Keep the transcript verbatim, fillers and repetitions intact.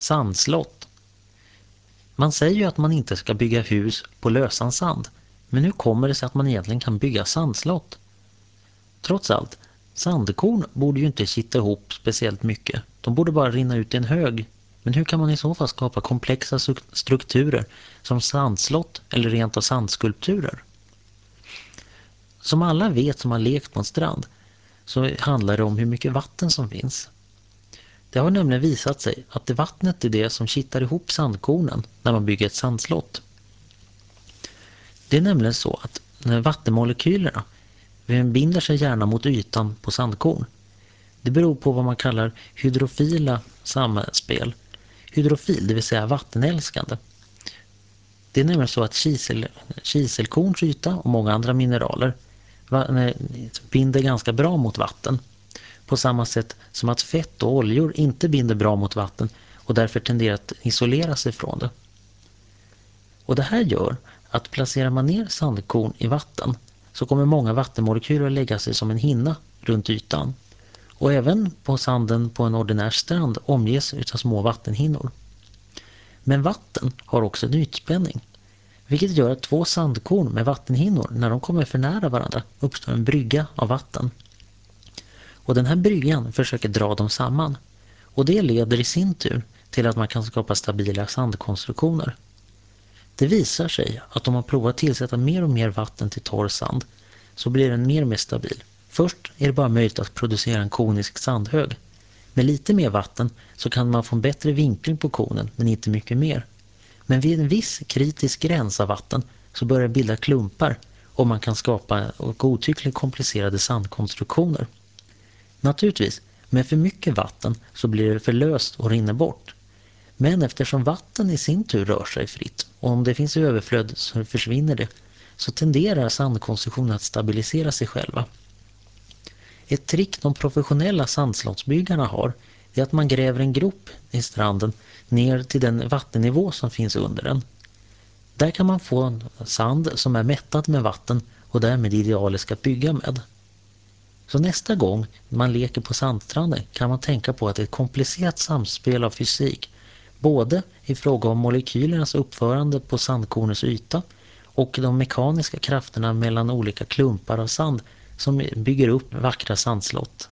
Sandslott. Man säger ju att man inte ska bygga hus på lösan sand. Men hur kommer det sig att man egentligen kan bygga sandslott? Trots allt, sandkorn borde ju inte sitta ihop speciellt mycket. De borde bara rinna ut i en hög. Men hur kan man i så fall skapa komplexa strukturer som sandslott eller rent av sandskulpturer? Som alla vet som har lekt på en strand så handlar det om hur mycket vatten som finns. Det har nämligen visat sig att det vattnet är det som kittar ihop sandkornen när man bygger ett sandslott. Det är nämligen så att när vattenmolekylerna binder sig gärna mot ytan på sandkorn. Det beror på vad man kallar hydrofila samspel. Hydrofil, det vill säga vattenälskande. Det är nämligen så att kisel, kiselkorns yta och många andra mineraler binder ganska bra mot vatten. På samma sätt som att fett och oljor inte binder bra mot vatten och därför tenderar att isolera sig från det. Och det här gör att placerar man ner sandkorn i vatten så kommer många vattenmolekyler att lägga sig som en hinna runt ytan. Och även på sanden på en ordinär strand omges av små vattenhinnor. Men vatten har också en ytspänning, vilket gör att två sandkorn med vattenhinnor, när de kommer för nära varandra, uppstår en brygga av vatten. Och den här bryggan försöker dra dem samman. Och det leder i sin tur till att man kan skapa stabila sandkonstruktioner. Det visar sig att om man provar att tillsätta mer och mer vatten till torr sand så blir den mer och mer stabil. Först är det bara möjligt att producera en konisk sandhög. Med lite mer vatten så kan man få en bättre vinkling på konen, men inte mycket mer. Men vid en viss kritisk gräns av vatten så börjar det bilda klumpar och man kan skapa godtyckligt komplicerade sandkonstruktioner. Naturligtvis, med för mycket vatten så blir det för löst och rinner bort. Men eftersom vatten i sin tur rör sig fritt och om det finns överflöd så försvinner det, så tenderar sandkonstruktionen att stabilisera sig själva. Ett trick de professionella sandslottsbyggarna har är att man gräver en grop i stranden ner till den vattennivå som finns under den. Där kan man få en sand som är mättad med vatten och därmed idealisk att bygga med. Så nästa gång man leker på sandstranden kan man tänka på att det är ett komplicerat samspel av fysik, både i fråga om molekylernas uppförande på sandkornets yta och de mekaniska krafterna mellan olika klumpar av sand som bygger upp vackra sandslott.